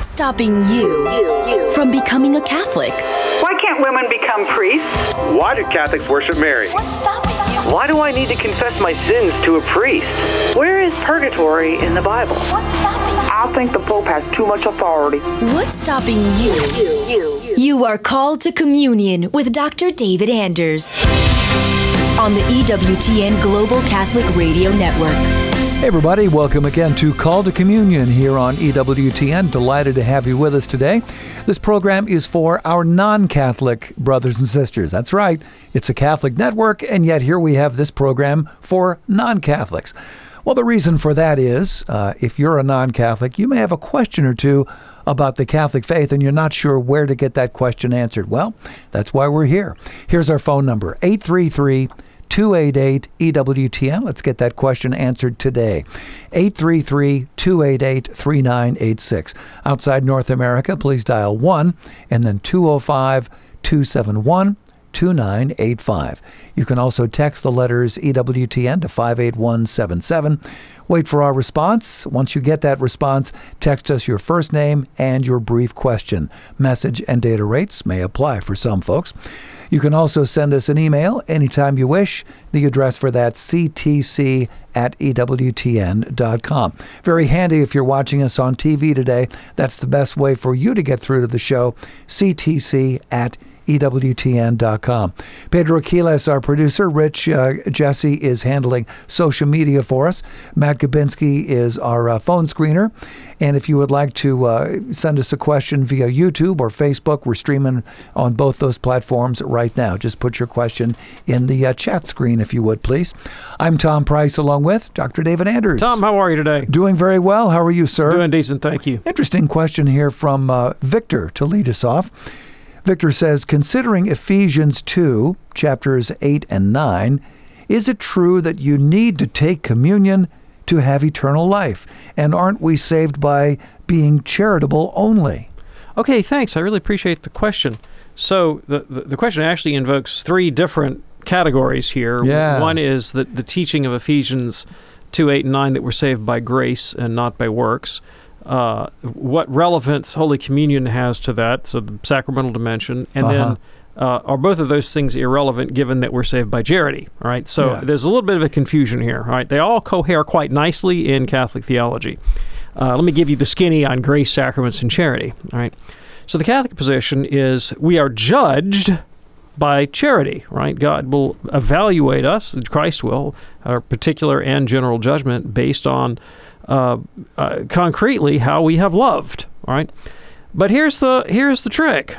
What's stopping you from becoming a Catholic? Why can't women become priests? Why do Catholics worship Mary? What's stopping you? Why do I need to confess my sins to a priest? Where is purgatory in the Bible? What's stopping you? I think the Pope has too much authority. What's stopping you? You are called to communion with Dr. David Anders on the EWTN Global Catholic Radio Network. Hey everybody, welcome again to Call to Communion here on EWTN. Delighted to have you with us today. This program is for our non-Catholic brothers and sisters. That's right, it's a Catholic network, and yet here we have this program for non-Catholics. Well, the reason for that is, if you're a non-Catholic, you may have a question or two about the Catholic faith, and you're not sure where to get that question answered. Well, that's why we're here. Here's our phone number, 833-288-EWTN. Let's get that question answered today. 833-288-3986. Outside North America, please dial 1 and then 205-271-2985. You can also text the letters EWTN to 58177. Wait for our response. Once you get that response, text us your first name and your brief question. Message and data rates may apply for some folks. You can also send us an email anytime you wish. The address for that, ctc@ewtn.com. Very handy if you're watching us on TV today. That's the best way for you to get through to the show, ctc@ewtn.com. Pedro Quiles, our producer. Rich Jesse is handling social media for us. Matt Gabinski is our phone screener. And if you would like to send us a question via YouTube or Facebook, we're streaming on both those platforms right now. Just put your question in the chat screen, if you would, please. I'm Tom Price, along with Dr. David Anders. Tom, how are you today? Doing very well. How are you, sir? Doing decent, thank you. Interesting question here from Victor to lead us off. Victor says, considering Ephesians 2, chapters 8 and 9, is it true that you need to take communion to have eternal life? And aren't we saved by being charitable only? Okay, thanks. I really appreciate the question. So the question actually invokes three different categories here. Yeah. One is the teaching of Ephesians 2, 8, and 9 that we're saved by grace and not by works. What relevance Holy Communion has to that, so the sacramental dimension, and then are both of those things irrelevant given that we're saved by charity, all right? So there's a little bit of a confusion here, all right? They all cohere quite nicely in Catholic theology. Let me give you the skinny on grace, sacraments, and charity, all right? So the Catholic position is we are judged by charity, right? God will evaluate us, Christ will, our particular and general judgment based on concretely how we have loved, all right? But here's the trick.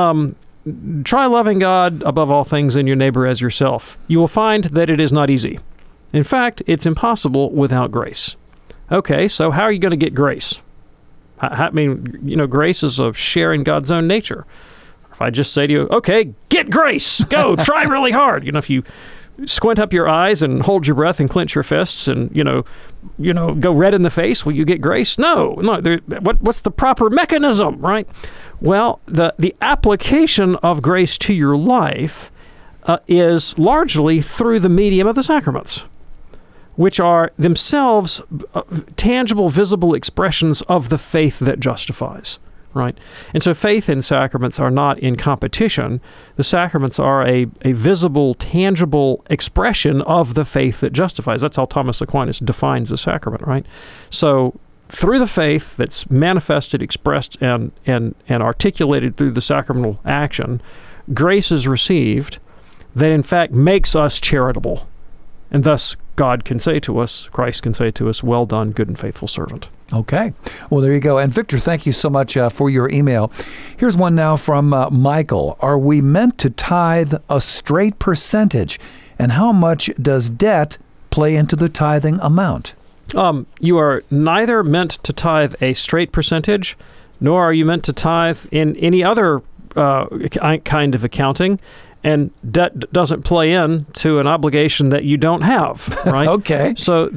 Try loving God above all things and your neighbor as yourself. You will find that it is not easy. In fact, it's impossible without grace. Okay, so how are you going to get grace? I mean, grace is a share in God's own nature. If I just say to you, okay, get grace, go, try really hard. If you squint up your eyes and hold your breath and clench your fists and, go red in the face, will you get grace? No. What's the proper mechanism, right? Well, the application of grace to your life is largely through the medium of the sacraments, which are themselves tangible, visible expressions of the faith that justifies. Right? And so faith and sacraments are not in competition. The sacraments are a visible, tangible expression of the faith that justifies. That's how Thomas Aquinas defines a sacrament, right? So through the faith that's manifested, expressed, and articulated through the sacramental action, grace is received that in fact makes us charitable. And thus God can say to us, Christ can say to us, well done, good and faithful servant. Okay. Well, there you go. And Victor, thank you so much for your email. Here's one now from Michael. Are we meant to tithe a straight percentage? And how much does debt play into the tithing amount? You are neither meant to tithe a straight percentage, nor are you meant to tithe in any other kind of accounting. And debt doesn't play in to an obligation that you don't have, right? Okay. So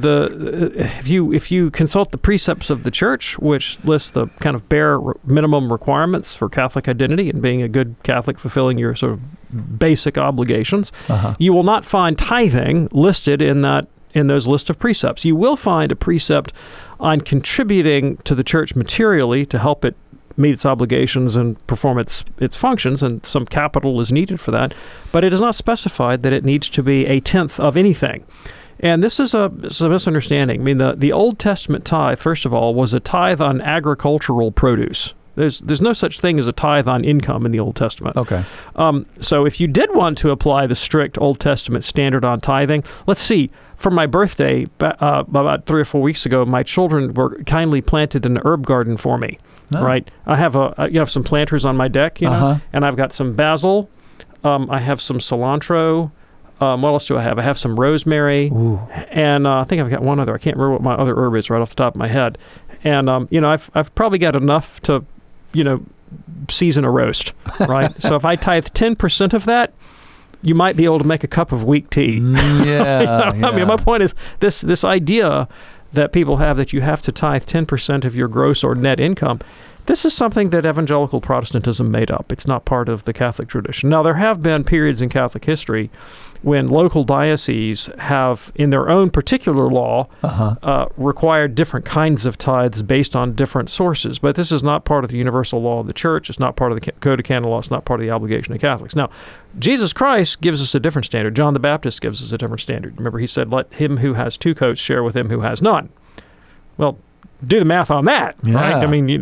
if you consult the precepts of the Church, which lists the kind of bare minimum requirements for Catholic identity and being a good Catholic, fulfilling your sort of basic obligations, you will not find tithing listed in those list of precepts. You will find a precept on contributing to the Church materially to help it meet its obligations and perform its functions, and some capital is needed for that. But it is not specified that it needs to be a tenth of anything. And this is a misunderstanding. I mean, the Old Testament tithe, first of all, was a tithe on agricultural produce. There's no such thing as a tithe on income in the Old Testament. Okay. So if you did want to apply the strict Old Testament standard on tithing, let's see. For my birthday, about 3 or 4 weeks ago, my children were kindly planted an herb garden for me. Oh. Right. I have some planters on my deck, and I've got some basil. I have some cilantro. What else do I have? I have some rosemary. Ooh. And I think I've got one other. I can't remember what my other herb is right off the top of my head. And I've probably got enough to, season a roast, right? So if I tithe 10% of that, you might be able to make a cup of weak tea. Yeah. I mean, my point is this idea that people have that you have to tithe 10% of your gross or net income. This is something that evangelical Protestantism made up. It's not part of the Catholic tradition. Now, there have been periods in Catholic history when local dioceses have, in their own particular law, required different kinds of tithes based on different sources. But this is not part of the universal law of the Church. It's not part of the Code of Canon Law. It's not part of the obligation of Catholics. Now, Jesus Christ gives us a different standard. John the Baptist gives us a different standard. Remember, he said, "Let him who has 2 coats share with him who has none." Well, do the math on that, right? I mean,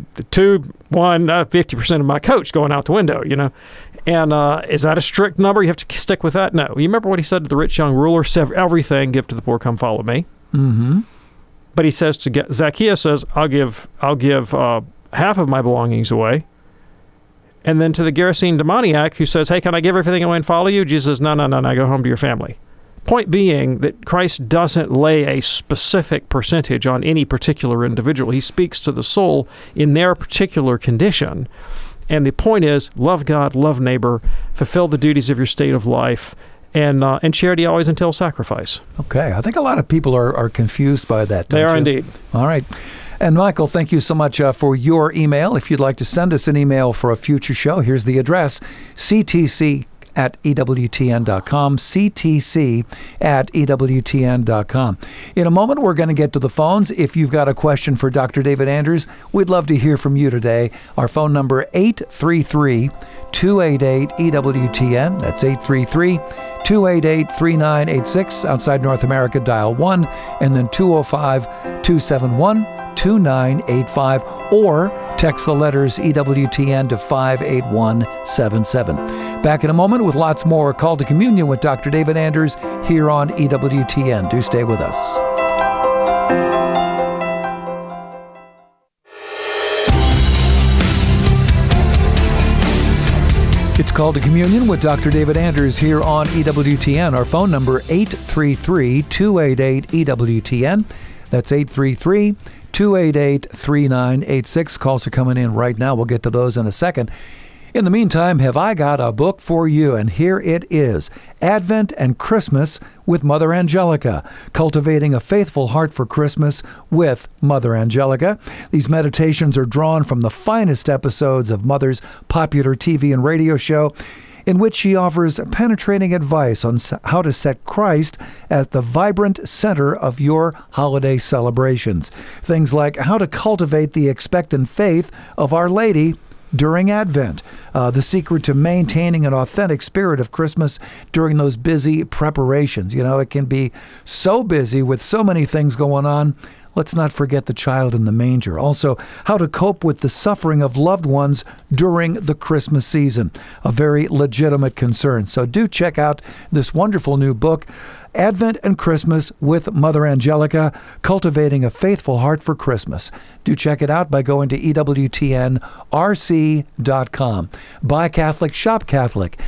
50% of my coat's going out the window, And is that a strict number? You have to stick with that? No. You remember what he said to the rich young ruler? Everything, give to the poor, come follow me. Mm-hmm. But he says Zacchaeus says, I'll give half of my belongings away. And then to the Gerasene demoniac who says, hey, can I give everything away and follow you? Jesus says, no, go home to your family. Point being that Christ doesn't lay a specific percentage on any particular individual. He speaks to the soul in their particular condition. And the point is, love God, love neighbor, fulfill the duties of your state of life, and charity always entails sacrifice. Okay. I think a lot of people are confused by that. They are indeed. All right. And Michael, thank you so much for your email. If you'd like to send us an email for a future show, here's the address, ctc@ewtn.com, ctc@ewtn.com. In a moment, we're going to get to the phones. If you've got a question for Dr. David Anders, we'd love to hear from you today. Our phone number, 833-288-EWTN. That's 833-288-3986. Outside North America, dial 1, and then 205-271-2985, or text the letters EWTN to 58177. Back in a moment with lots more. Call to Communion with Dr. David Anders here on EWTN. Do stay with us. It's Call to Communion with Dr. David Anders here on EWTN. Our phone number, 833-288-EWTN. That's 833-288-3986. Calls are coming in right now. We'll get to those in a second. In the meantime, have I got a book for you, and here it is, Advent and Christmas with Mother Angelica, Cultivating a Faithful Heart for Christmas with Mother Angelica. These meditations are drawn from the finest episodes of Mother's popular TV and radio show, in which she offers penetrating advice on how to set Christ at the vibrant center of your holiday celebrations. Things like how to cultivate the expectant faith of Our Lady during Advent, the secret to maintaining an authentic spirit of Christmas during those busy preparations. It can be so busy with so many things going on. Let's not forget the child in the manger. Also, how to cope with the suffering of loved ones during the Christmas season, a very legitimate concern. So do check out this wonderful new book, Advent and Christmas with Mother Angelica, Cultivating a Faithful Heart for Christmas. Do check it out by going to EWTNRC.com. Buy Catholic, shop Catholic,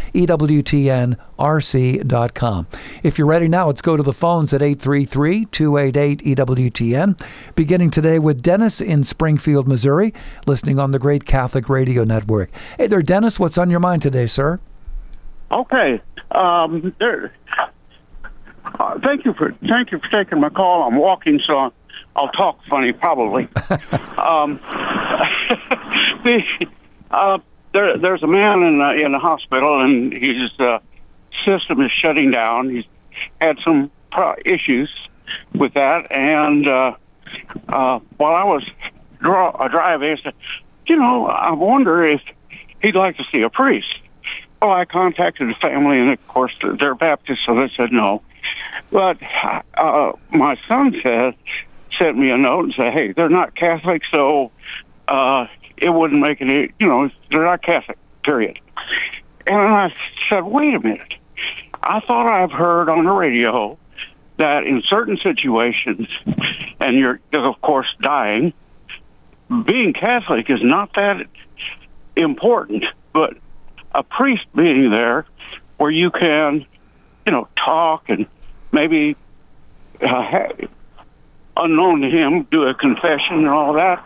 EWTNRC.com. If you're ready now, let's go to the phones at 833-288-EWTN. Beginning today with Dennis in Springfield, Missouri, listening on the Great Catholic Radio Network. Hey there, Dennis. What's on your mind today, sir? Okay. Thank you for taking my call. I'm walking, so I'll talk funny probably. There's a man in the hospital, and his system is shutting down. He's had some issues with that, and while I was driving, I said, I wonder if he'd like to see a priest. Well, I contacted the family, and of course they're Baptist, so they said no. But my son sent me a note and said, hey, they're not Catholic, so it wouldn't make any, they're not Catholic, period. And I said, wait a minute. I thought I've heard on the radio that in certain situations, and you're, of course, dying, being Catholic is not that important, but a priest being there where you can, talk and maybe unknown to him do a confession and all that,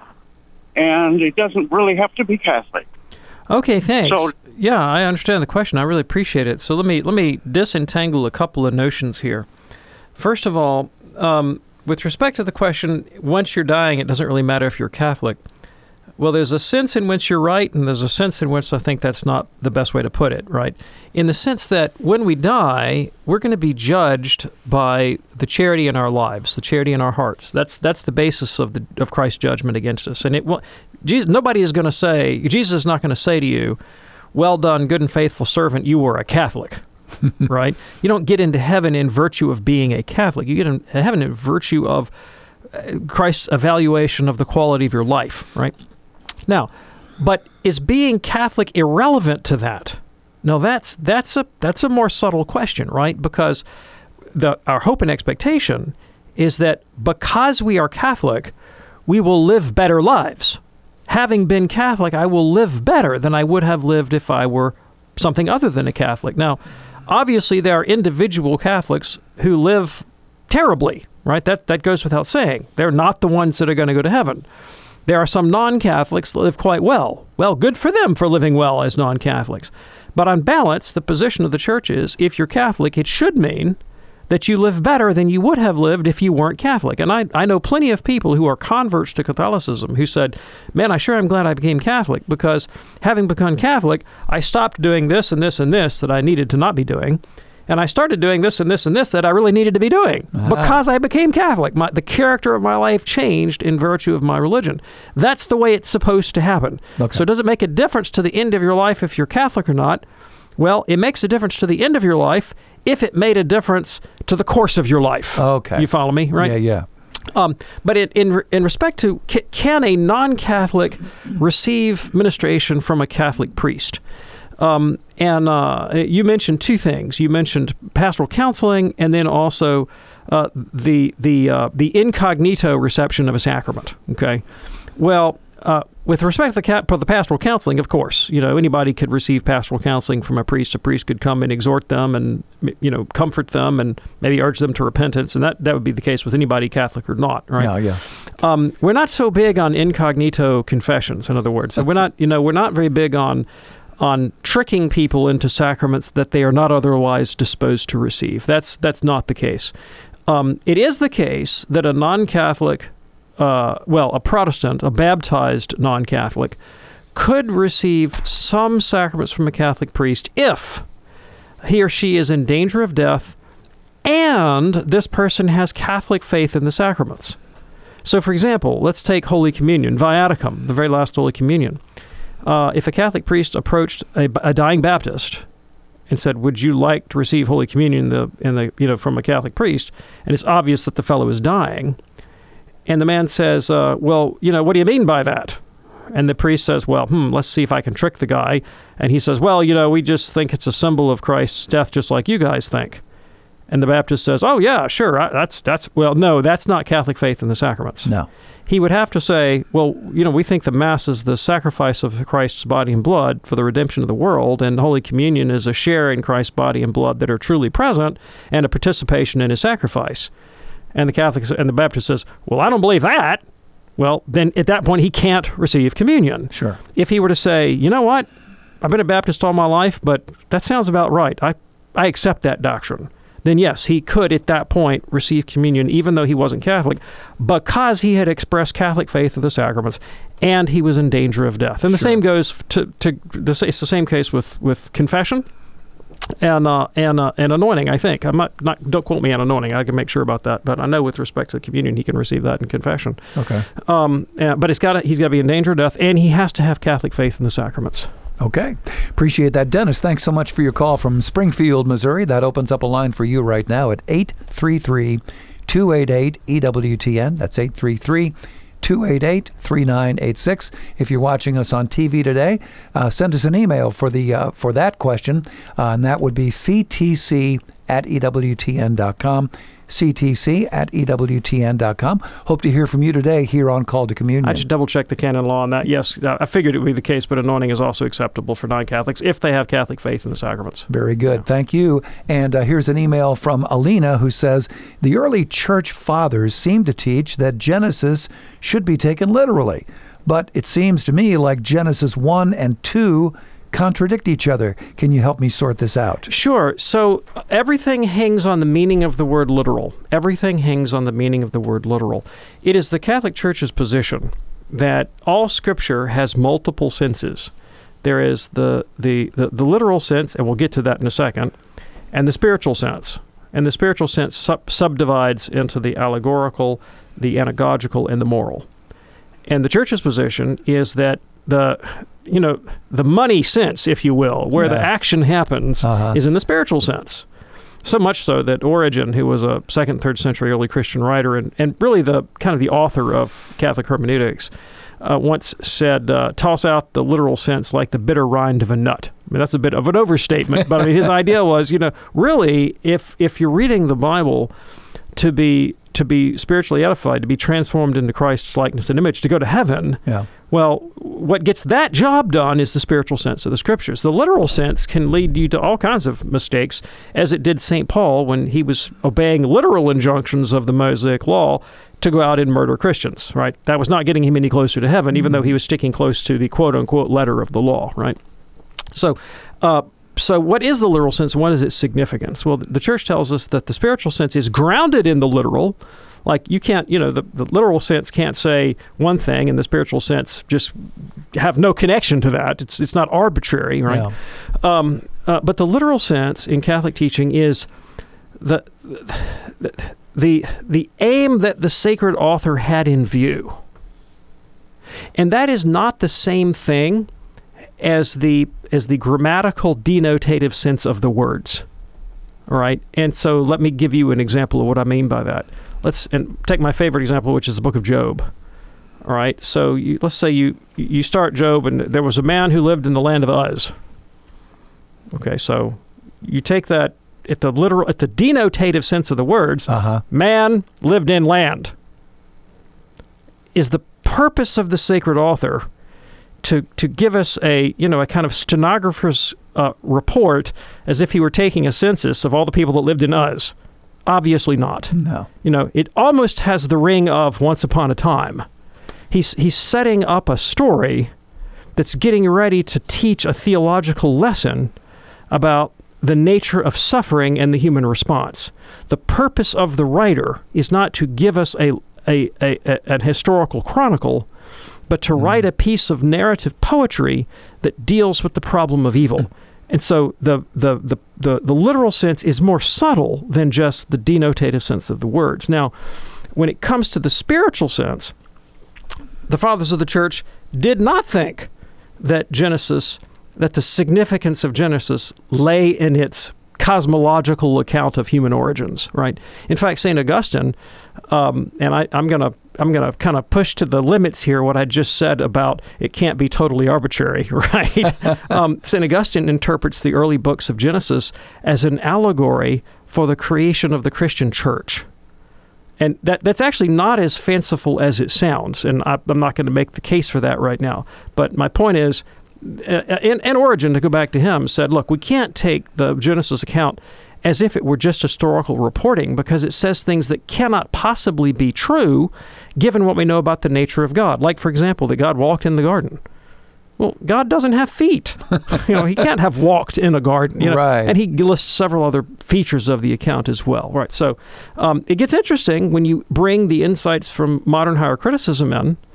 and it doesn't really have to be Catholic. Okay, thanks. So, yeah, I understand the question. I really appreciate it. So let me disentangle a couple of notions here. First of all, with respect to the question, once you're dying, it doesn't really matter if you're Catholic. Well, there's a sense in which you're right, and there's a sense in which I think that's not the best way to put it, right? In the sense that when we die, we're going to be judged by the charity in our lives, the charity in our hearts. That's the basis of Christ's judgment against us. And nobody is going to say, Jesus is not going to say to you, well done, good and faithful servant, you were a Catholic, right? You don't get into heaven in virtue of being a Catholic. You get into heaven in virtue of Christ's evaluation of the quality of your life, right? Now, but is being Catholic irrelevant to that? No, that's a more subtle question, right? Because our hope and expectation is that because we are Catholic, we will live better lives. Having been Catholic, I will live better than I would have lived if I were something other than a Catholic. Now, obviously, there are individual Catholics who live terribly, right? That goes without saying. They're not the ones that are going to go to heaven. There are some non-Catholics that live quite well. Well, good for them for living well as non-Catholics. But on balance, the position of the Church is, if you're Catholic, it should mean that you live better than you would have lived if you weren't Catholic. And I know plenty of people who are converts to Catholicism who said, man, I sure am glad I became Catholic, because having become Catholic, I stopped doing this and this and this that I needed to not be doing. And I started doing this and this and this that I really needed to be doing because I became Catholic. The character of my life changed in virtue of my religion. That's the way it's supposed to happen. Okay. So does it make a difference to the end of your life if you're Catholic or not? Well, it makes a difference to the end of your life if it made a difference to the course of your life. Okay. You follow me, right? Yeah. But in respect to, can a non-Catholic receive ministration from a Catholic priest? And you mentioned two things. You mentioned pastoral counseling, and then also the incognito reception of a sacrament. Okay, well, with respect to the pastoral counseling, of course, anybody could receive pastoral counseling from a priest. A priest could come and exhort them, and comfort them, and maybe urge them to repentance, and that would be the case with anybody, Catholic or not, right? Yeah. We're not so big on incognito confessions. In other words, so we're not very big on tricking people into sacraments that they are not otherwise disposed to receive. That's not the case. It is the case that a non-Catholic, a Protestant, a baptized non-Catholic, could receive some sacraments from a Catholic priest if he or she is in danger of death and this person has Catholic faith in the sacraments. So, for example, let's take Holy Communion, Viaticum, the very last Holy Communion. If a Catholic priest approached a dying Baptist and said, "Would you like to receive Holy Communion from a Catholic priest?" and it's obvious that the fellow is dying, and the man says, "Well, what do you mean by that?" And the priest says, "Well, let's see if I can trick the guy." And he says, "Well, we just think it's a symbol of Christ's death, just like you guys think." And the Baptist says, "Oh yeah, sure. No, that's not Catholic faith in the sacraments." No. He would have to say, well, we think the Mass is the sacrifice of Christ's body and blood for the redemption of the world, and Holy Communion is a share in Christ's body and blood that are truly present and a participation in his sacrifice. And the Baptist says, well, I don't believe that. Well, then at that point, he can't receive communion. Sure. If he were to say, you know what, I've been a Baptist all my life, but that sounds about right. I accept that doctrine. Then yes, he could at that point receive communion even though he wasn't Catholic, because he had expressed Catholic faith of the sacraments and he was in danger of death. And the same goes it's the same case with confession. and anointing, I think. I'm not. Don't quote me on anointing. I can make sure about that. But I know with respect to communion, he can receive that in confession. Okay. But he's got to be in danger of death, and he has to have Catholic faith in the sacraments. Okay. Appreciate that. Dennis, thanks so much for your call from Springfield, Missouri. That opens up a line for you right now at 833-288-EWTN. That's 833-288-3986. If you're watching us on TV today, send us an email for that question, and that would be ctc@ewtn.com. ctc@ewtn.com. Hope to hear from you today here on Call to Communion. I should double-check the canon law on that. Yes, I figured it would be the case, but anointing is also acceptable for non-Catholics if they have Catholic faith in the sacraments. Very good. Yeah. Thank you. And here's an email from Alina who says, the early church fathers seem to teach that Genesis should be taken literally, but it seems to me like Genesis 1 and 2 contradict each other. Can you help me sort this out? Sure. So everything hangs on the meaning of the word literal. Everything hangs on the meaning of the word literal. It is the Catholic Church's position that all Scripture has multiple senses. There is the literal sense, and we'll get to that in a second, and the spiritual sense. And the spiritual sense subdivides into the allegorical, the anagogical, and the moral. And the Church's position is that the money sense, if you will, where the action happens, is in the spiritual sense. So much so that Origen, who was a 2nd, 3rd century early Christian writer and really the author of Catholic hermeneutics, once said, toss out the literal sense like the bitter rind of a nut. I mean, that's a bit of an overstatement, but I mean, his idea was, really, if you're reading the Bible to be spiritually edified, to be transformed into Christ's likeness and image, to go to heaven, well, what gets that job done is the spiritual sense of the Scriptures. The literal sense can lead you to all kinds of mistakes, as it did St. Paul when he was obeying literal injunctions of the Mosaic Law to go out and murder Christians, right? That was not getting him any closer to heaven, even though he was sticking close to the quote-unquote letter of the law, right? So what is the literal sense and what is its significance? Well, the Church tells us that the spiritual sense is grounded in the literal. Like you can't, the literal sense can't say one thing and the spiritual sense just have no connection to that. It's not arbitrary, right? Yeah. But the literal sense in Catholic teaching is the aim that the sacred author had in view. And that is not the same thing as the grammatical denotative sense of the words. All right? And so let me give you an example of what I mean by that. Let's take my favorite example, which is the book of Job. All right? So let's say you start Job, and there was a man who lived in the land of Uz. Okay, so you take that at the denotative sense of the words, man lived in land. Is the purpose of the sacred author to give us a kind of stenographer's report as if he were taking a census of all the people that lived in Uz? Obviously not. No. It almost has the ring of Once Upon a Time. He's setting up a story that's getting ready to teach a theological lesson about the nature of suffering and the human response. The purpose of the writer is not to give us an historical chronicle, but to write a piece of narrative poetry that deals with the problem of evil. And so the literal sense is more subtle than just the denotative sense of the words. Now, when it comes to the spiritual sense, the fathers of the Church did not think that the significance of Genesis lay in its cosmological account of human origins, right? In fact, St. Augustine, and I'm gonna kind of push to the limits here what I just said about it can't be totally arbitrary, right? St. Augustine interprets the early books of Genesis as an allegory for the creation of the Christian church. And that's actually not as fanciful as it sounds, and I'm not going to make the case for that right now. But my point is, and Origen, to go back to him, said, look, we can't take the Genesis account as if it were just historical reporting because it says things that cannot possibly be true given what we know about the nature of God. Like, for example, that God walked in the garden. Well, God doesn't have feet. He can't have walked in a garden. Right. And he lists several other features of the account as well. Right. So it gets interesting when you bring the insights from modern higher criticism in,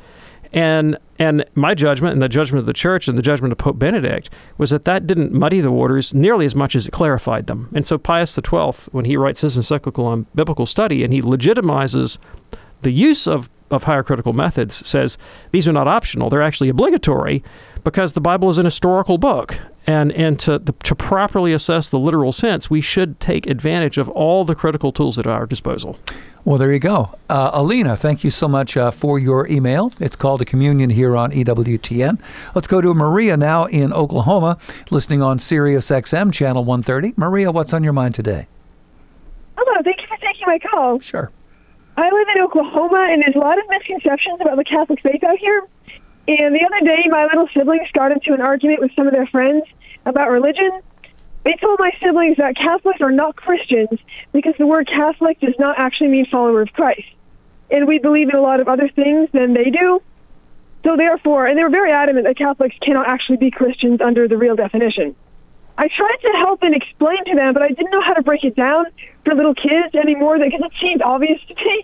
And my judgment and the judgment of the church and the judgment of Pope Benedict was that didn't muddy the waters nearly as much as it clarified them. And so Pius XII, when he writes his encyclical on biblical study and he legitimizes the use of higher critical methods, says these are not optional, they're actually obligatory because the Bible is an historical book. And to properly assess the literal sense, we should take advantage of all the critical tools at our disposal. Well, there you go. Alina, thank you so much for your email. It's called a communion here on EWTN. Let's go to Maria now in Oklahoma, listening on Sirius XM, Channel 130. Maria, what's on your mind today? Hello, thank you for taking my call. Sure. I live in Oklahoma, and there's a lot of misconceptions about the Catholic faith out here. And the other day, my little siblings got into an argument with some of their friends about religion. They told my siblings that Catholics are not Christians because the word Catholic does not actually mean follower of Christ. And we believe in a lot of other things than they do. So therefore, and they were very adamant that Catholics cannot actually be Christians under the real definition. I tried to help and explain to them, but I didn't know how to break it down for little kids anymore because it seemed obvious to me.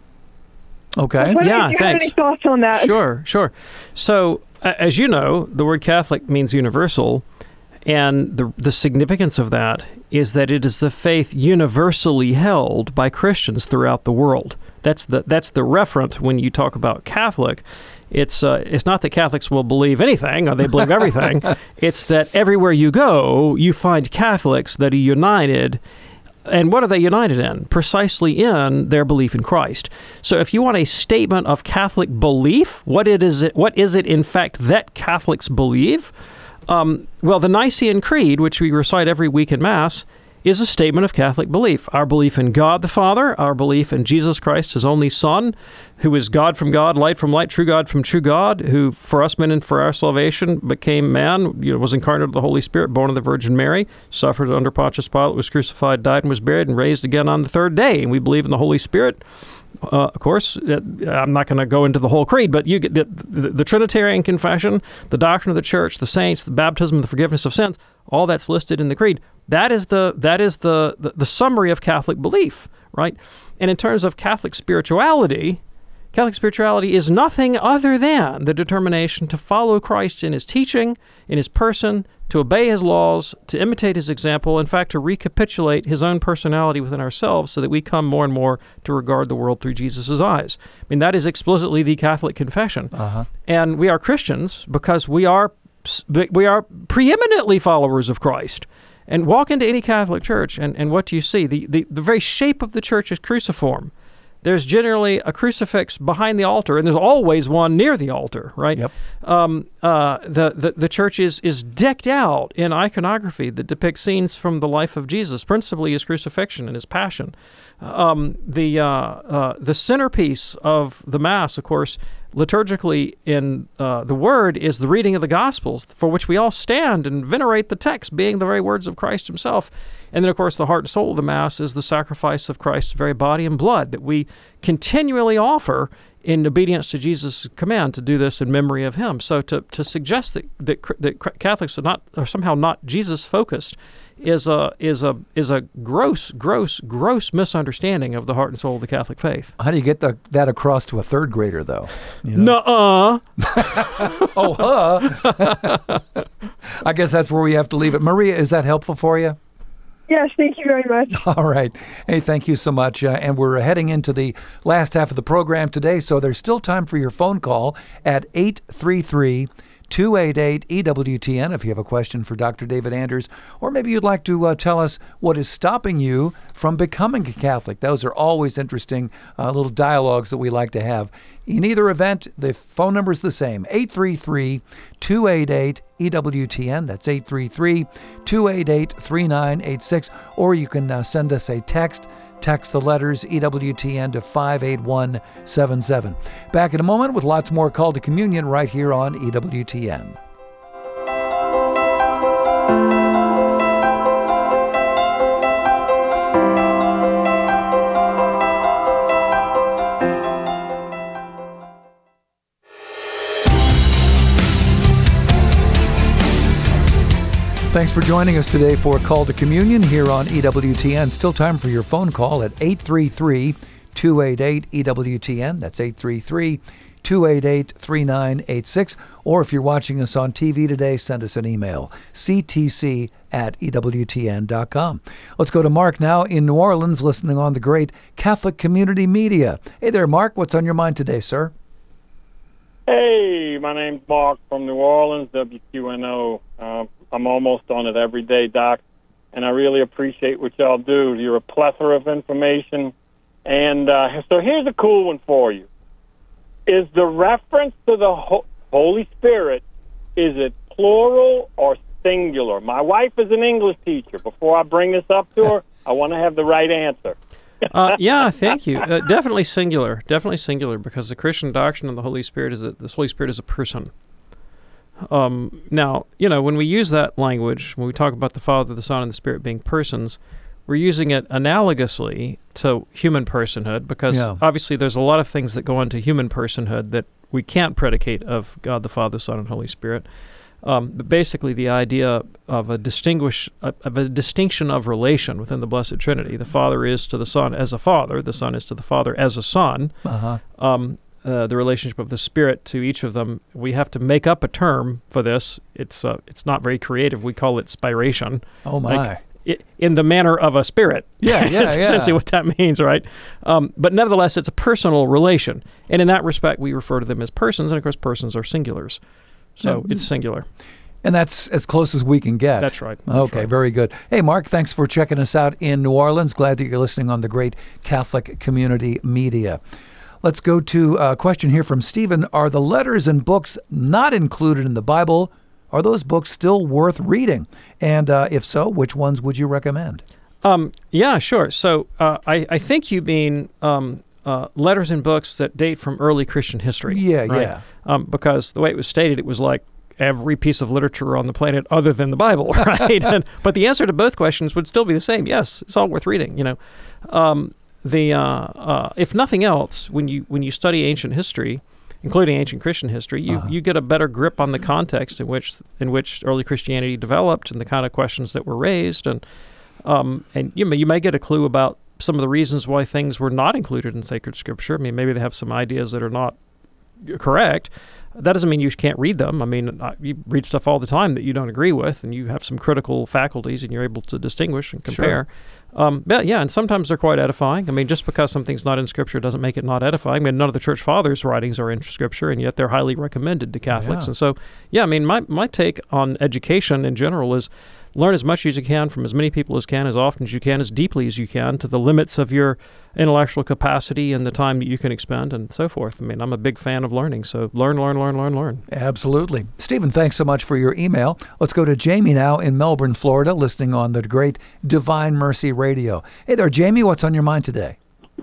Okay. Do you thanks. have any thoughts on that? Sure. So, as you know, the word Catholic means universal, and the significance of that is that it is the faith universally held by Christians throughout the world. That's the referent when you talk about Catholic. It's not that Catholics will believe anything or they believe everything. It's that everywhere you go, you find Catholics that are united. And what are they united in? Precisely in their belief in Christ. So if you want a statement of Catholic belief, what is it in fact that Catholics believe? Well, the Nicene Creed, which we recite every week in Mass, is a statement of Catholic belief. Our belief in God the Father, our belief in Jesus Christ, his only Son, who is God from God, light from light, true God from true God, who for us men and for our salvation became man, was incarnate of the Holy Spirit, born of the Virgin Mary, suffered under Pontius Pilate, was crucified, died, and was buried, and raised again on the third day. And we believe in the Holy Spirit. Of course, I'm not going to go into the whole creed, but you get the Trinitarian confession, the doctrine of the church, the saints, the baptism, the forgiveness of sins, all that's listed in the creed. That is the summary of Catholic belief, right? And in terms of Catholic spirituality is nothing other than the determination to follow Christ in his teaching, in his person, to obey his laws, to imitate his example, in fact, to recapitulate his own personality within ourselves so that we come more and more to regard the world through Jesus' eyes. I mean, that is explicitly the Catholic confession. And we are Christians because we are preeminently followers of Christ. And walk into any Catholic church, and what do you see? The very shape of the church is cruciform. There's generally a crucifix behind the altar, and there's always one near the altar, right? Yep. The church is decked out in iconography that depicts scenes from the life of Jesus, principally his crucifixion and his passion. The centerpiece of the Mass, of course, liturgically in the Word is the reading of the Gospels, for which we all stand and venerate the text, being the very words of Christ himself. And then, of course, the heart and soul of the Mass is the sacrifice of Christ's very body and blood that we continually offer in obedience to Jesus' command to do this in memory of him. So to suggest that Catholics are somehow not Jesus-focused is a gross misunderstanding of the heart and soul of the Catholic faith. How do you get that across to a third grader, though? Nuh-uh. I guess that's where we have to leave it. Maria, is that helpful for you? Yes, thank you very much. All right. Hey, thank you so much. And we're heading into the last half of the program today, so there's still time for your phone call at 833-288-EWTN if you have a question for Dr. David Anders, or maybe you'd like to tell us what is stopping you from becoming a Catholic. Those are always interesting little dialogues that we like to have. In either event, the phone number is the same, 833-288-EWTN. That's 833-288-3986. Or you can send us a text. Text the letters EWTN to 58177. Back in a moment with lots more Call to Communion right here on EWTN. Thanks for joining us today for Call to Communion here on EWTN. Still time for your phone call at 833-288-EWTN. That's 288-3986. Or if you're watching us on TV today, send us an email, ctc@ewtn.com. Let's go to Mark now in New Orleans, listening on the great Catholic Community Media. Hey there, Mark. What's on your mind today, sir? Hey, my name's Mark from New Orleans, WQNO. I'm almost on it every day, Doc, and I really appreciate what y'all do. You're a plethora of information. And so here's a cool one for you. Is the reference to the Holy Spirit, is it plural or singular? My wife is an English teacher. Before I bring this up to her, I want to have the right answer. Yeah, thank you. Definitely singular. Definitely singular, because the Christian doctrine of the Holy Spirit is that the Holy Spirit is a person. Now, when we use that language, when we talk about the Father, the Son, and the Spirit being persons, we're using it analogously to human personhood, because obviously there's a lot of things that go into human personhood that we can't predicate of God the Father, Son, and Holy Spirit. But basically, the idea of a distinction of relation within the Blessed Trinity. The Father is to the Son as a father. The Son is to the Father as a son. The relationship of the Spirit to each of them. We have to make up a term for this. It's not very creative. We call it spiration. Oh my! In the manner of a spirit. Yeah. That's essentially what that means, right? But nevertheless, it's a personal relation, and in that respect, we refer to them as persons. And of course, persons are singulars. So it's singular. And that's as close as we can get. That's right. Okay, very good. Hey, Mark, thanks for checking us out in New Orleans. Glad that you're listening on the great Catholic Community Media. Let's go to a question here from Stephen. Are the letters and books not included in the Bible, are those books still worth reading? And if so, which ones would you recommend? Yeah, sure. So I think you mean letters and books that date from early Christian history. Yeah. Because the way it was stated, it was like every piece of literature on the planet other than the Bible, right? But the answer to both questions would still be the same. Yes, it's all worth reading. If nothing else, when you study ancient history, including ancient Christian history, you get a better grip on the context in which early Christianity developed and the kind of questions that were raised, and you may get a clue about some of the reasons why things were not included in sacred scripture. I mean, maybe they have some ideas that are not correct. That doesn't mean you can't read them. I mean, you read stuff all the time that you don't agree with, and you have some critical faculties, and you're able to distinguish and compare. Sure. But yeah, and sometimes they're quite edifying. I mean, just because something's not in Scripture doesn't make it not edifying. I mean, none of the Church Fathers' writings are in Scripture, and yet they're highly recommended to Catholics. And so, I mean, my take on education in general is learn as much as you can from as many people as can, as often as you can, as deeply as you can, to the limits of your intellectual capacity and the time that you can expend, and so forth. I mean, I'm a big fan of learning, so learn. Absolutely. Stephen, thanks so much for your email. Let's go to Jamie now in Melbourne, Florida, listening on the great Divine Mercy Radio. Hey there, Jamie, what's on your mind today?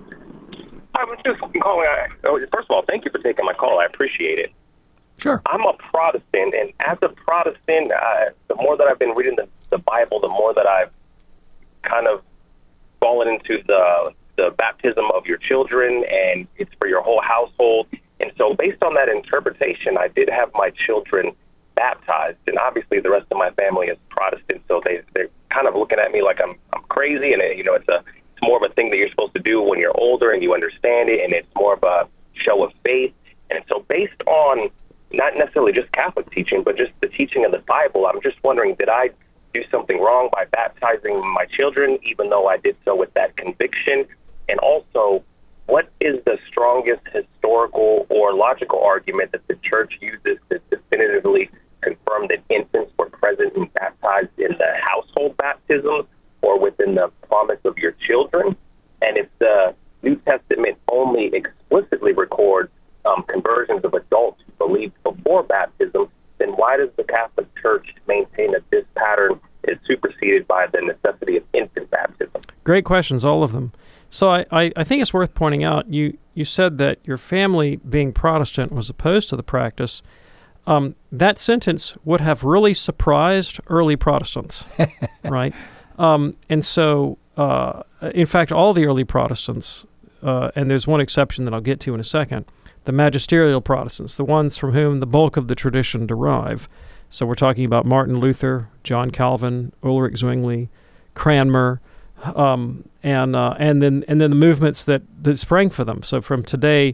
I was just calling. First of all, thank you for taking my call. I appreciate it. Sure. I'm a Protestant, and as a Protestant, the more that I've been reading the Bible, the more that I've kind of fallen into the baptism of your children, and it's for your whole household. And so based on that interpretation, I did have my children baptized, and obviously the rest of my family is Protestant, so they're kind of looking at me like I'm crazy, and it's more of a thing that you're supposed to do when you're older and you understand it, and it's more of a show of faith. And so based on not necessarily just Catholic teaching, but just the teaching of the Bible, I'm just wondering, did I do something wrong by baptizing my children, even though I did so with that conviction? And also, what is the strongest historical or logical argument that the Church uses to definitively confirm that infants were present and baptized in the household baptisms or within the promise of your children? And if the New Testament only explicitly records conversions of adults who believed before baptism, then why does the Catholic Church maintain that this pattern is superseded by the necessity of infant baptism? Great questions, all of them. So I think it's worth pointing out, you said that your family, being Protestant, was opposed to the practice. That sentence would have really surprised early Protestants, right? And so, in fact, all the early Protestants, and there's one exception that I'll get to in a second, the magisterial Protestants, the ones from whom the bulk of the tradition derive. So we're talking about Martin Luther, John Calvin, Ulrich Zwingli, Cranmer, and then the movements that sprang for them. So from today,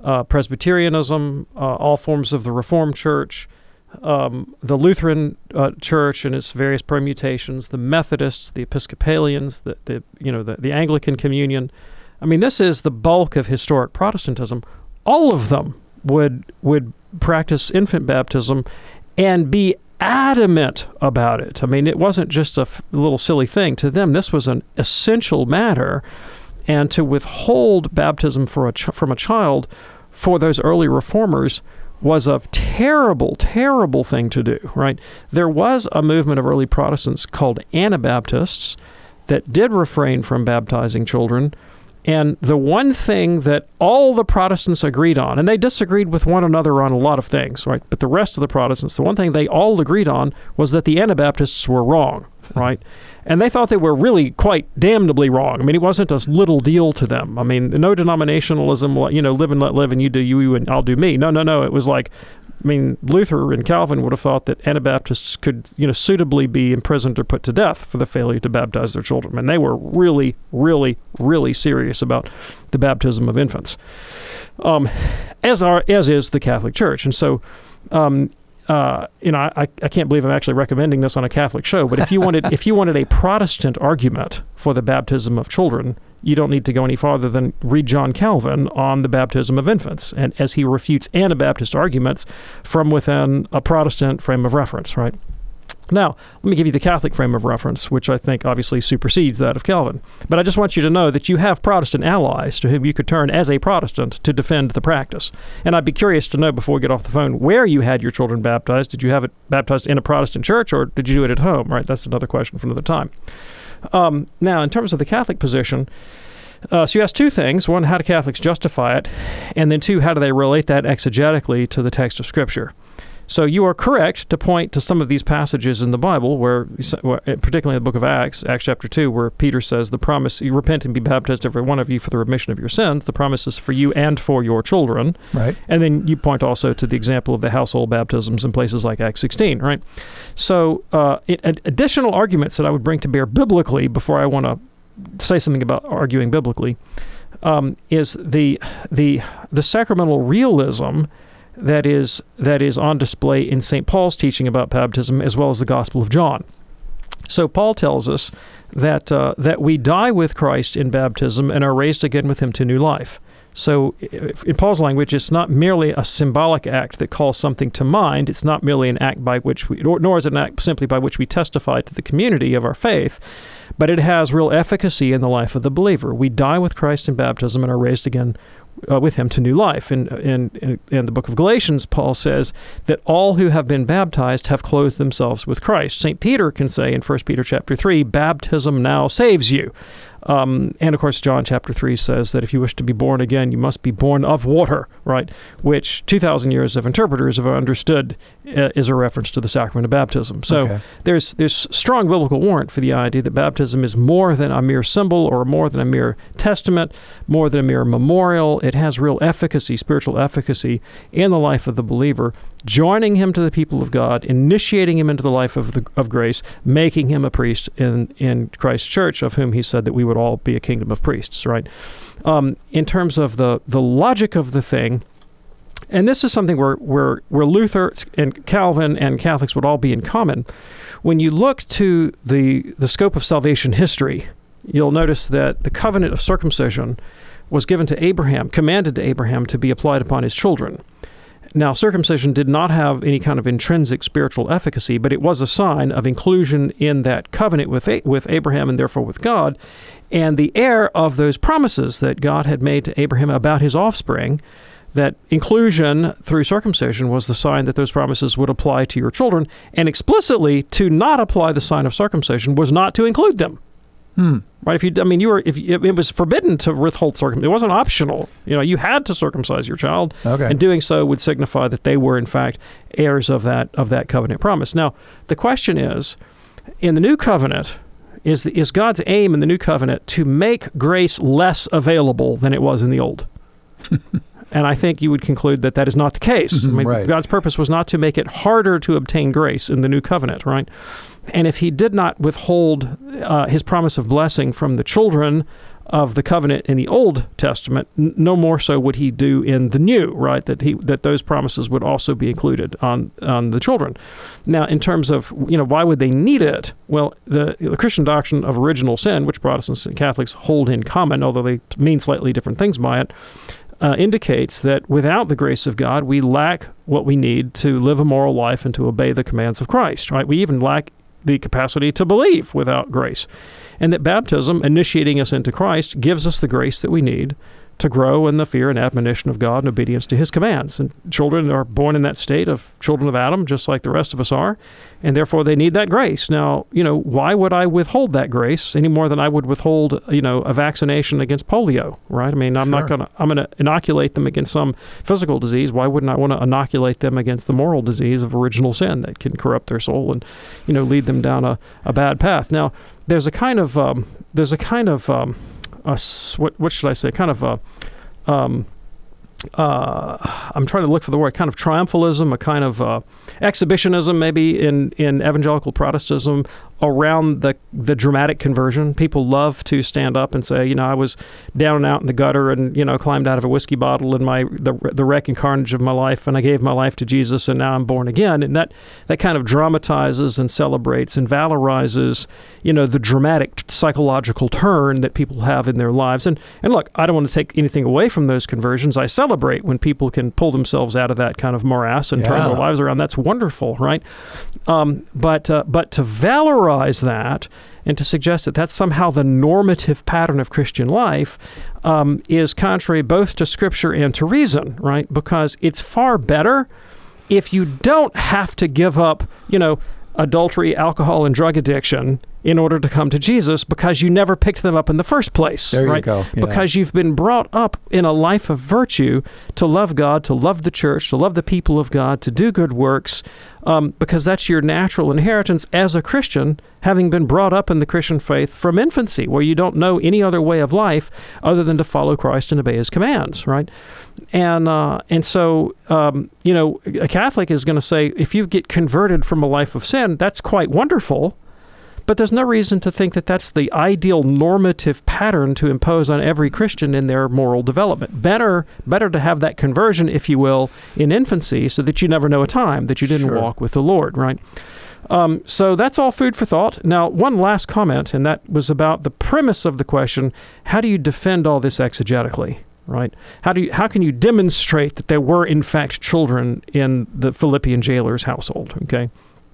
Presbyterianism, all forms of the Reformed Church, the Lutheran Church and its various permutations, the Methodists, the Episcopalians, the Anglican Communion. I mean, this is the bulk of historic Protestantism. All of them would practice infant baptism and be adamant about it. I mean, it wasn't just a little silly thing. To them, this was an essential matter. And to withhold baptism from a child for those early reformers was a terrible, terrible thing to do, right? There was a movement of early Protestants called Anabaptists that did refrain from baptizing children. And the one thing that all the Protestants agreed on, and they disagreed with one another on a lot of things, right? But the rest of the Protestants, the one thing they all agreed on was that the Anabaptists were wrong, right? And they thought they were really quite damnably wrong. I mean, it wasn't a little deal to them. I mean, no denominationalism, live and let live, and you do you and I'll do me. No. It was like, I mean, Luther and Calvin would have thought that Anabaptists could, suitably be imprisoned or put to death for the failure to baptize their children. And they were really, really, really serious about the baptism of infants, as is the Catholic Church. And so, I can't believe I'm actually recommending this on a Catholic show, but if you wanted a Protestant argument for the baptism of children, you don't need to go any farther than read John Calvin on the baptism of infants, and as he refutes Anabaptist arguments from within a Protestant frame of reference, right? Now, let me give you the Catholic frame of reference, which I think obviously supersedes that of Calvin. But I just want you to know that you have Protestant allies to whom you could turn as a Protestant to defend the practice. And I'd be curious to know, before we get off the phone, where you had your children baptized. Did you have it baptized in a Protestant church, or did you do it at home, right? That's another question for another time. Now, in terms of the Catholic position, so you asked two things. One, how do Catholics justify it? And then two, how do they relate that exegetically to the text of Scripture? So you are correct to point to some of these passages in the Bible, where, particularly in the book of Acts chapter 2, where Peter says the promise, you repent and be baptized, every one of you, for the remission of your sins. The promise is for you and for your children. Right. And then you point also to the example of the household baptisms in places like Acts 16, right? So additional arguments that I would bring to bear biblically, before I want to say something about arguing biblically, is the sacramental realism that is on display in St. Paul's teaching about baptism, as well as the Gospel of John. So Paul tells us that we die with Christ in baptism and are raised again with him to new life. So in Paul's language, it's not merely a symbolic act that calls something to mind. It's not merely an act by which nor is it an act simply by which we testify to the community of our faith, but it has real efficacy in the life of the believer. We die with Christ in baptism and are raised again with him to new life. In the book of Galatians, Paul says that all who have been baptized have clothed themselves with Christ. St. Peter can say in 1 Peter chapter 3, baptism now saves you. And of course, John chapter 3 says that if you wish to be born again, you must be born of water, right? Which 2,000 years of interpreters have understood is a reference to the sacrament of baptism. So there's strong biblical warrant for the idea that baptism is more than a mere symbol, or more than a mere testament, more than a mere memorial. It has real efficacy, spiritual efficacy in the life of the believer, joining him to the people of God, initiating him into the life of grace, making him a priest in Christ's church, of whom he said that we would all be a kingdom of priests, right? In terms of the logic of the thing, and this is something where Luther and Calvin and Catholics would all be in common. When you look to the scope of salvation history, you'll notice that the covenant of circumcision was given to Abraham, commanded to Abraham to be applied upon his children. Now, circumcision did not have any kind of intrinsic spiritual efficacy, but it was a sign of inclusion in that covenant with Abraham, and therefore with God, and the heir of those promises that God had made to Abraham about his offspring. That inclusion through circumcision was the sign that those promises would apply to your children, and explicitly to not apply the sign of circumcision was not to include them. Right? It was forbidden to withhold circumcision. It wasn't optional. You had to circumcise your child, and doing so would signify that they were in fact heirs of that covenant promise. Now, the question is, in the new covenant, is God's aim in the new covenant to make grace less available than it was in the old? And I think you would conclude that that is not the case. Right. God's purpose was not to make it harder to obtain grace in the new covenant, right? And if he did not withhold his promise of blessing from the children of the covenant in the Old Testament, no more so would he do in the New, right? That those promises would also be included on the children. Now, in terms of, why would they need it? Well, the Christian doctrine of original sin, which Protestants and Catholics hold in common, although they mean slightly different things by it, indicates that without the grace of God, we lack what we need to live a moral life and to obey the commands of Christ, right? We even lack the capacity to believe without grace. And that baptism, initiating us into Christ, gives us the grace that we need to grow in the fear and admonition of God and obedience to his commands. And children are born in that state of children of Adam, just like the rest of us are, and therefore they need that grace. Now, why would I withhold that grace any more than I would withhold, a vaccination against polio, right? I mean, I'm going to inoculate them against some physical disease. Why wouldn't I want to inoculate them against the moral disease of original sin that can corrupt their soul and, lead them down a bad path? Now, there's a kind of what should I say? Kind of I'm trying to look for the word, kind of triumphalism, a kind of exhibitionism maybe in evangelical Protestantism around the dramatic conversion. People love to stand up and say, I was down and out in the gutter and, climbed out of a whiskey bottle in the wreck and carnage of my life, and I gave my life to Jesus, and now I'm born again. And that kind of dramatizes and celebrates and valorizes, the dramatic psychological turn that people have in their lives. And look, I don't want to take anything away from those conversions. I celebrate when people can pull themselves out of that kind of morass and turn their lives around. That's wonderful, right? But to valorize that and to suggest that that's somehow the normative pattern of Christian life is contrary both to Scripture and to reason, right? Because it's far better if you don't have to give up, adultery, alcohol, and drug addiction in order to come to Jesus, because you never picked them up in the first place. There right? you go. Yeah. Because you've been brought up in a life of virtue to love God, to love the church, to love the people of God, to do good works, because that's your natural inheritance as a Christian, having been brought up in the Christian faith from infancy, where you don't know any other way of life other than to follow Christ and obey his commands, right? And so, a Catholic is going to say, if you get converted from a life of sin, that's quite wonderful, but there's no reason to think that that's the ideal normative pattern to impose on every Christian in their moral development. Better to have that conversion, if you will, in infancy, so that you never know a time that you didn't walk with the Lord, right? So that's all food for thought. Now, one last comment, and that was about the premise of the question: how do you defend all this exegetically? Right? How can you demonstrate that there were in fact children in the Philippian jailer's household? Okay,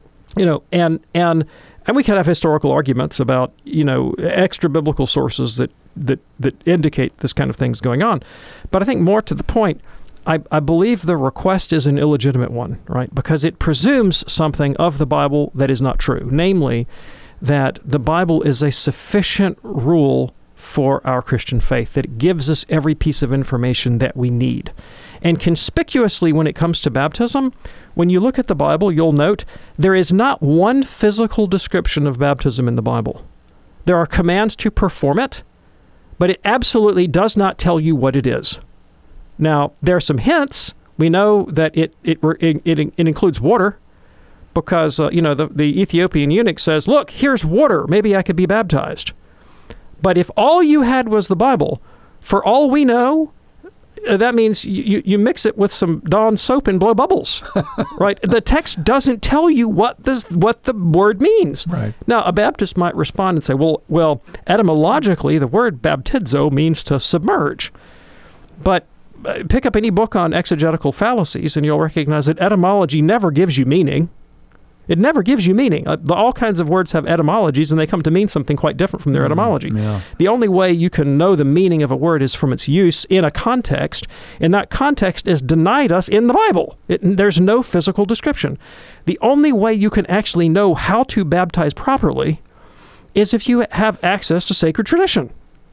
and we can have historical arguments about extra biblical sources that indicate this kind of thing's going on. But I think more to the point, I believe the request is an illegitimate one, right? Because it presumes something of the Bible that is not true, namely that the Bible is a sufficient rule for our Christian faith, that it gives us every piece of information that we need. And conspicuously, when it comes to baptism, when you look at the Bible, you'll note there is not one physical description of baptism in the Bible. There are commands to perform it, but it absolutely does not tell you what it is. Now, there are some hints. We know that it includes water, because the Ethiopian eunuch says, "Look, here's water. Maybe I could be baptized." But if all you had was the Bible, for all we know, that means you mix it with some Dawn soap and blow bubbles, right? The text doesn't tell you what the word means. Right. Now, a Baptist might respond and say, well, etymologically, the word baptizo means to submerge. But pick up any book on exegetical fallacies, and you'll recognize that etymology never gives you meaning. It never gives you meaning. All kinds of words have etymologies, and they come to mean something quite different from their etymology. Yeah. The only way you can know the meaning of a word is from its use in a context, and that context is denied us in the Bible. There's no physical description. The only way you can actually know how to baptize properly is if you have access to sacred tradition.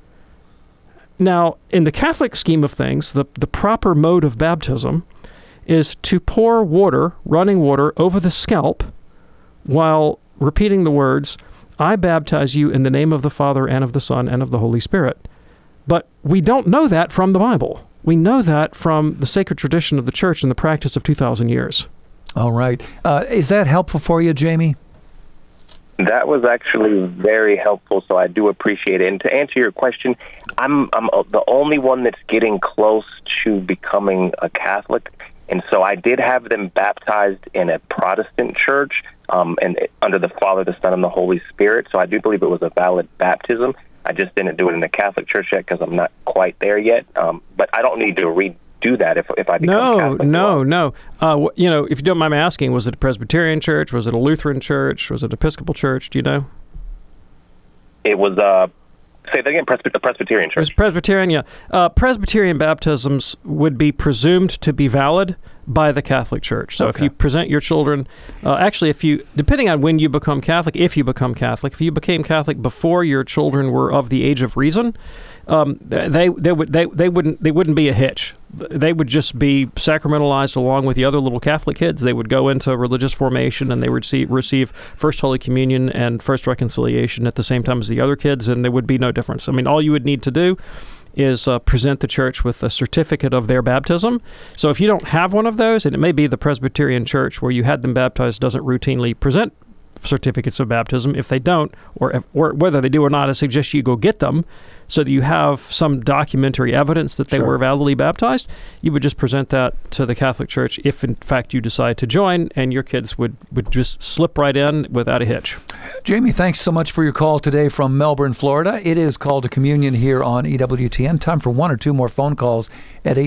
Now, in the Catholic scheme of things, the proper mode of baptism is to pour water, running water, over the scalp while repeating the words, "I baptize you in the name of the Father and of the Son and of the Holy Spirit." But we don't know that from the Bible. We know that from the sacred tradition of the Church and the practice of 2,000 years. All right. Is that helpful for you, Jamie? That was actually very helpful, so I do appreciate it. And to answer your question, I'm the only one that's getting close to becoming a Catholic, and so I did have them baptized in a Protestant church, and under the Father, the Son, and the Holy Spirit. So I do believe it was a valid baptism. I just didn't do it in the Catholic church yet because I'm not quite there yet. But I don't need to redo that if I become Catholic. No. If you don't mind me asking, was it a Presbyterian church? Was it a Lutheran church? Was it an Episcopal church? Do you know? It was, say that again, the Presbyterian church. It was Presbyterian, yeah. Presbyterian baptisms would be presumed to be valid by the Catholic Church. So if you present your children, depending on when you become Catholic, if you became Catholic before your children were of the age of reason, they wouldn't be a hitch. They would just be sacramentalized along with the other little Catholic kids. They would go into religious formation and they would receive First Holy Communion and First Reconciliation at the same time as the other kids, and there would be no difference. I mean, all you would need to do is present the church with a certificate of their baptism. So if you don't have one of those, and it may be the Presbyterian church where you had them baptized doesn't routinely present certificates of baptism. If they don't, or whether they do or not, I suggest you go get them so that you have some documentary evidence that they were validly baptized. You would just present that to the Catholic Church if, in fact, you decide to join, and your kids would just slip right in without a hitch. Jamie, thanks so much for your call today from Melbourne, Florida. It is Call to Communion here on EWTN. Time for one or two more phone calls at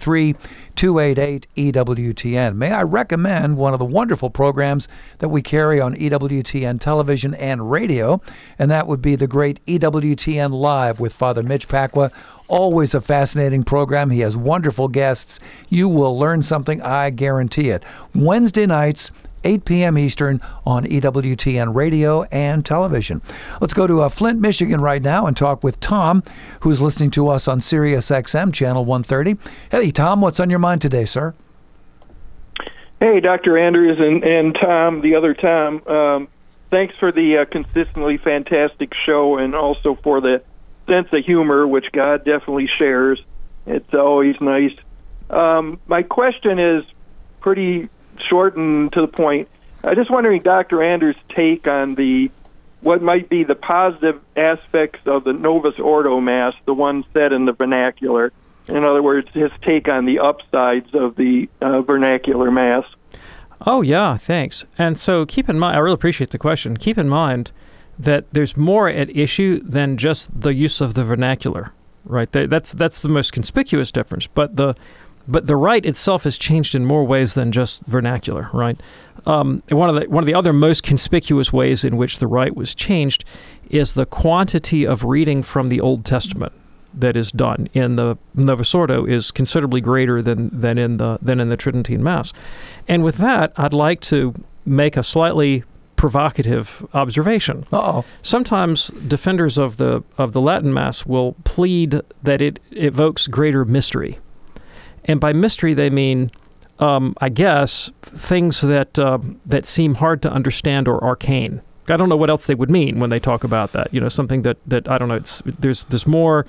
833-288-EWTN. May I recommend one of the wonderful programs that we carry on EWTN television and radio, and that would be the great EWTN Live with Father Mitch Pacwa. Always a fascinating program. He has wonderful guests. You will learn something, I guarantee it. Wednesday nights, 8 p.m. Eastern on EWTN radio and television. Let's go to Flint, Michigan right now and talk with Tom, who's listening to us on Sirius XM, channel 130. Hey, Tom, what's on your mind today, sir? Hey, Dr. Anders and Tom, the other Tom. Thanks for the consistently fantastic show and also for the sense of humor, which God definitely shares. It's always nice. My question is pretty short and to the point. I'm just wondering Dr. Anders' take on what might be the positive aspects of the Novus Ordo Mass, the one said in the vernacular. In other words, his take on the upsides of the vernacular Mass. Oh, yeah, thanks. And so keep in mind, I really appreciate the question. Keep in mind that there's more at issue than just the use of the vernacular, right? That's the most conspicuous difference. But the rite itself has changed in more ways than just vernacular, right? One of the other most conspicuous ways in which the rite was changed is the quantity of reading from the Old Testament that is done in the Novus Ordo is considerably greater than in the Tridentine Mass. And with that, I'd like to make a slightly provocative observation. Sometimes defenders of the Latin Mass will plead that it evokes greater mystery. And by mystery, they mean, I guess, things that seem hard to understand or arcane. I don't know what else they would mean when they talk about that. Something that I don't know. There's more,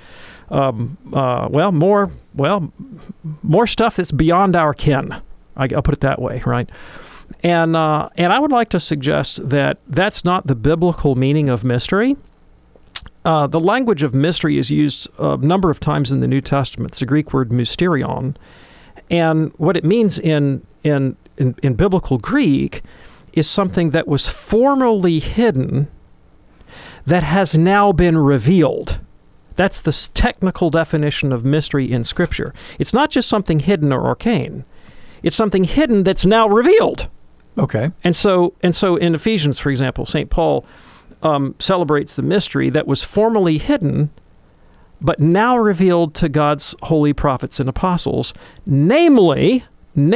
more stuff that's beyond our ken. I'll put it that way, right? And I would like to suggest that that's not the biblical meaning of mystery. The language of mystery is used a number of times in the New Testament. It's the Greek word mysterion. And what it means in biblical Greek is something that was formerly hidden that has now been revealed. That's the technical definition of mystery in Scripture. It's not just something hidden or arcane. It's something hidden that's now revealed. Okay. And so in Ephesians, for example, St. Paul celebrates the mystery that was formerly hidden, but now revealed to God's holy prophets and apostles, namely,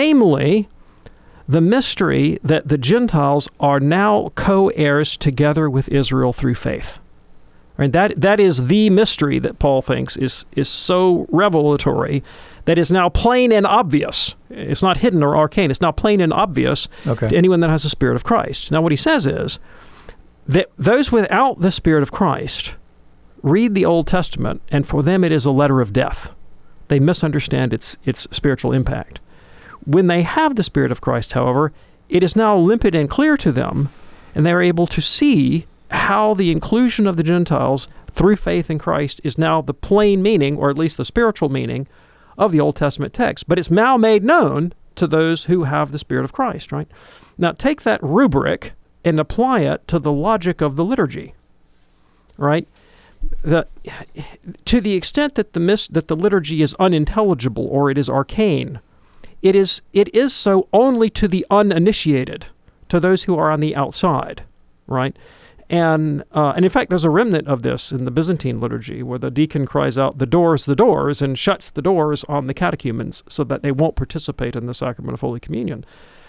the mystery that the Gentiles are now co-heirs together with Israel through faith. Right? That is the mystery that Paul thinks is so revelatory that is now plain and obvious. It's not hidden or arcane. It's now plain and obvious to anyone that has the Spirit of Christ. Now, what he says is that those without the Spirit of Christ read the Old Testament, and for them it is a letter of death. They misunderstand its spiritual impact. When they have the Spirit of Christ, however, it is now limpid and clear to them, And they're able to see how the inclusion of the Gentiles through faith in Christ is now the plain meaning, or at least the spiritual meaning, of the Old Testament text. But it's now made known to those who have the Spirit of Christ, right? Now, take that rubric and apply it to the logic of the liturgy, right? To the extent that the liturgy is unintelligible or it is arcane, it is so only to the uninitiated, to those who are on the outside, right? And in fact, there's a remnant of this in the Byzantine liturgy where the deacon cries out, the doors, and shuts the doors on the catechumens so that they won't participate in the sacrament of Holy Communion.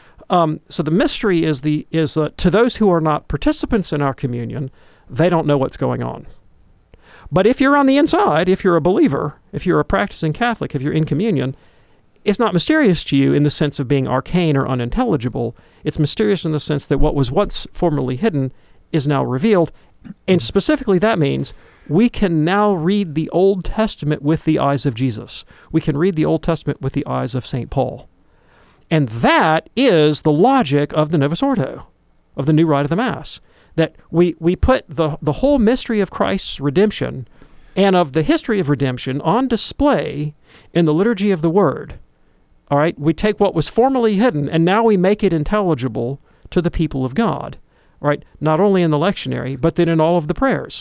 So the mystery is to those who are not participants in our communion, they don't know what's going on. But if you're on the inside, if you're a believer, if you're a practicing Catholic, if you're in communion, it's not mysterious to you in the sense of being arcane or unintelligible. It's mysterious in the sense that what was once formerly hidden is now revealed. And specifically, that means we can now read the Old Testament with the eyes of Jesus. We can read the Old Testament with the eyes of St. Paul. And that is the logic of the Novus Ordo, of the new rite of the Mass, that we put the whole mystery of Christ's redemption and of the history of redemption on display in the liturgy of the Word. All right, we take what was formerly hidden and now we make it intelligible to the people of God, right? Not only in the lectionary, but then in all of the prayers.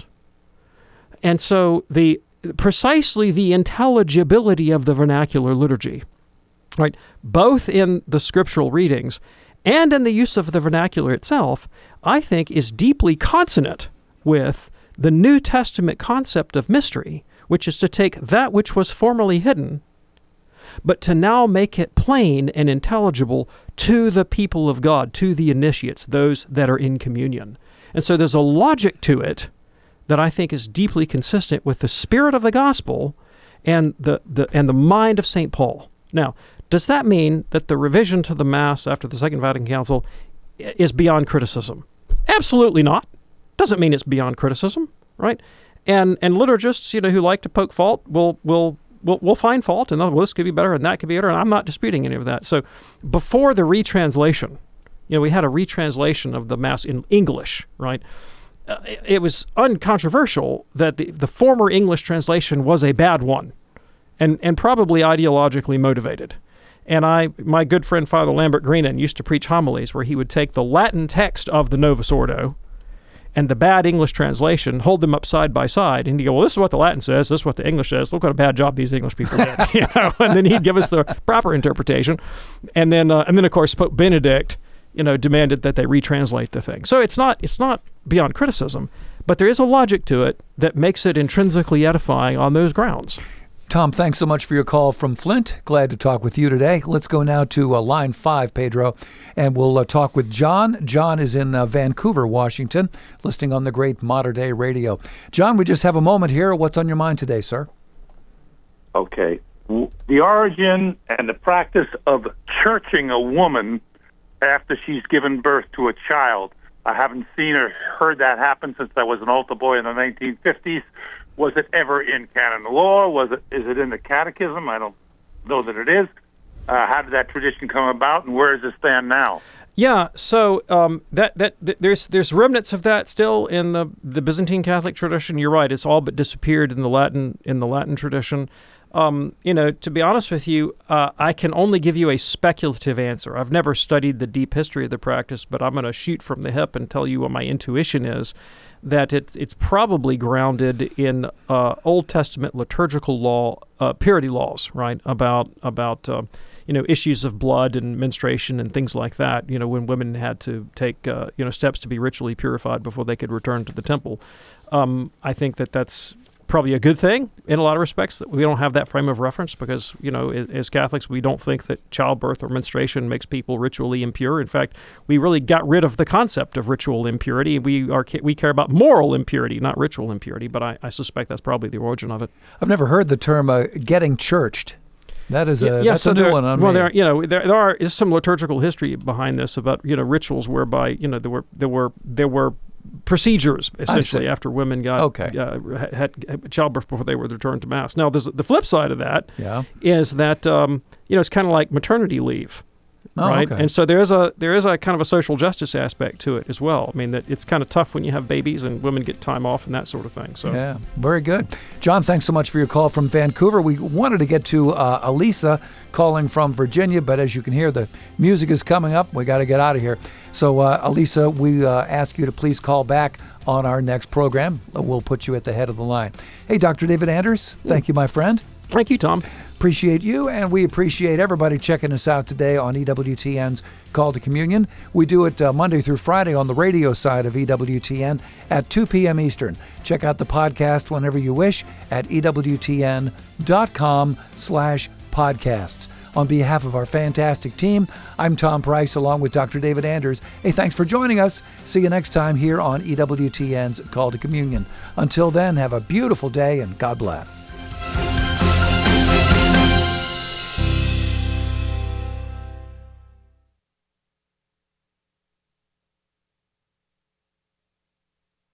And so precisely the intelligibility of the vernacular liturgy, right, both in the scriptural readings and in the use of the vernacular itself, I think is deeply consonant with the New Testament concept of mystery, which is to take that which was formerly hidden, but to now make it plain and intelligible to the people of God, to the initiates, those that are in communion. And so there's a logic to it that I think is deeply consistent with the spirit of the gospel and the mind of St. Paul. Now, does that mean that the revision to the Mass after the Second Vatican Council is beyond criticism? Absolutely not. Doesn't mean it's beyond criticism, right? And liturgists, who like to poke fault will find fault, and this could be better, and that could be better, and I'm not disputing any of that. So before the retranslation, we had a retranslation of the Mass in English, right? It was uncontroversial that the former English translation was a bad one, and probably ideologically motivated. And my good friend Father Lambert Greenan used to preach homilies where he would take the Latin text of the Novus Ordo and the bad English translation, hold them up side by side, and he'd go, well, this is what the Latin says, this is what the English says, look what a bad job these English people did. And then he'd give us the proper interpretation. And then of course, Pope Benedict, demanded that they retranslate the thing. So it's not beyond criticism, but there is a logic to it that makes it intrinsically edifying on those grounds. Tom, thanks so much for your call from Flint. Glad to talk with you today. Let's go now to line 5, Pedro, and we'll talk with John. John is in Vancouver, Washington, listening on the great Modern Day Radio. John, we just have a moment here. What's on your mind today, sir? Okay. The origin and the practice of churching a woman after she's given birth to a child. I haven't seen or heard that happen since I was an altar boy in the 1950s. Was it ever in canon law? Is it in the catechism? I don't know that it is. How did that tradition come about, and where does it stand now? Yeah, so there's remnants of that still in the Byzantine Catholic tradition. You're right; it's all but disappeared in the Latin tradition. To be honest with you, I can only give you a speculative answer. I've never studied the deep history of the practice, but I'm going to shoot from the hip and tell you what my intuition is, that it's probably grounded in Old Testament liturgical law, purity laws, right? About issues of blood and menstruation and things like that. When women had to take steps to be ritually purified before they could return to the temple. I think that's probably a good thing in a lot of respects that we don't have that frame of reference because, as Catholics, we don't think that childbirth or menstruation makes people ritually impure. In fact, we really got rid of the concept of ritual impurity. We care about moral impurity, not ritual impurity, but I suspect that's probably the origin of it. I've never heard the term getting churched. That is that's a new one on me. There is some liturgical history behind this about rituals whereby there were procedures essentially after women had childbirth before they were returned to Mass. Now, there's the flip side of that is that it's kind of like maternity leave. Oh, right? okay. And so there is a kind of a social justice aspect to it as well. I mean, that it's kind of tough when you have babies and women get time off and that sort of thing. So yeah, very good. John, thanks so much for your call from Vancouver. We wanted to get to Elisa calling from Virginia, but as you can hear, the music is coming up. We got to get out of here. So, Elisa, we ask you to please call back on our next program. We'll put you at the head of the line. Hey, Dr. David Anders, thank you, my friend. Thank you, Tom. Appreciate you, and we appreciate everybody checking us out today on EWTN's Call to Communion. We do it Monday through Friday on the radio side of EWTN at 2 p.m. Eastern. Check out the podcast whenever you wish at EWTN.com/podcasts. On behalf of our fantastic team, I'm Tom Price along with Dr. David Anders. Hey, thanks for joining us. See you next time here on EWTN's Call to Communion. Until then, have a beautiful day and God bless.